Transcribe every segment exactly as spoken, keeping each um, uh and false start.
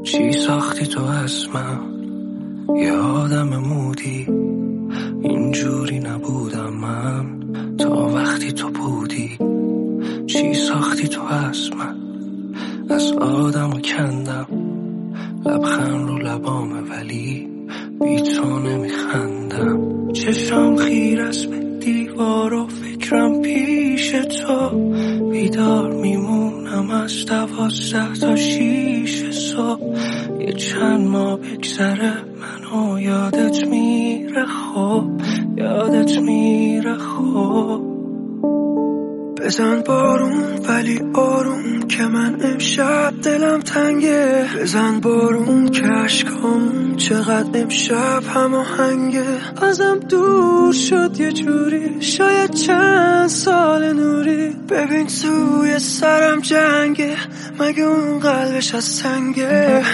چی ساختی تو از من؟ یه آدم مودی، اینجوری نبودم من تا وقتی تو بودی. چی ساختی تو از من؟ از آدم و کندم لبخند رو لبامه ولی بی تو نمیخندم. چشم خیر است به دیوار و فکرم پیش تو، بیدار میمونم از دوازده تا شیش صبح. یه چند ماه بگذره منو یادت میره خوب، یادت میره خوب. بزن بارون ولی آروم که من امشب دلم تنگه. بزن بارون که عشقام چقدر امشب هماهنگه. ازم دور شد یه جوری، شاید چند سال نوری. ببین توی سرم جنگه، مگه اون قلبش از سنگه؟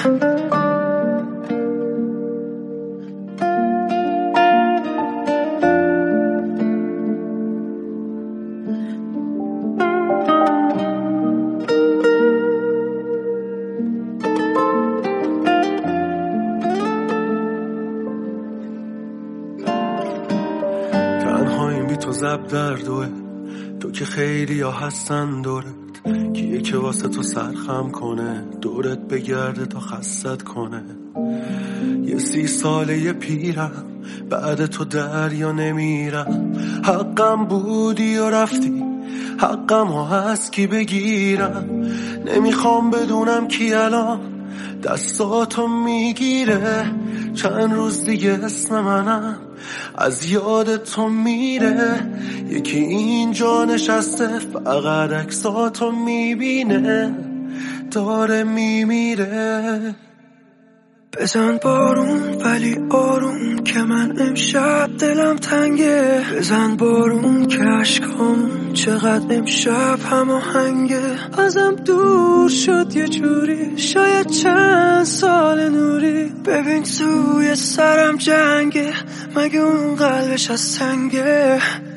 تو زب در دوه، تو که خیلی ها هستن دورت، کیه که واسه تو سرخم کنه دورت بگرده تا خستت کنه. یه سی ساله یه پیرم بعد تو دریا نمیرم. حقم بودی و رفتی، حقم ها هست کی بگیرم. نمیخوام بدونم کی الان دستاتو میگیره. چند روز دیگه اسم منم از یاد تو میره. یکی اینجا نشسته فقط عکساتو میبینه، داره میمیره. بزن بارون ولی آروم که من امشب دلم تنگه. بزن بارون که عشقام چقدر امشب هماهنگه. ازم دور شد یه جوری، شاید چند سال نوری. ببین توی سرم جنگه، مگه اون قلبش از سنگه؟